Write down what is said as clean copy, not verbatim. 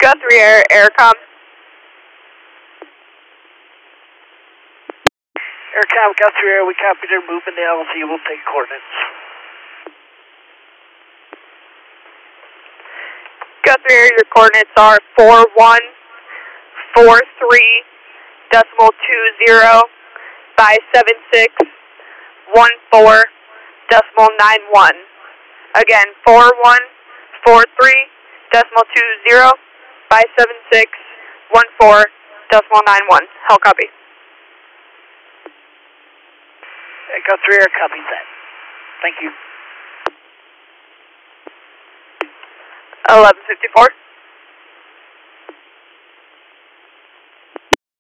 Guthrie Air, Aircom. Aircom, Guthrie Air, we copy their movement to LZ, we'll take coordinates. Guthrie Air, your coordinates are 4143.20.576.14.91. Again, 4143.20.576.14.91. Hell copy. Guthrie Air copies that. Thank you. 1154.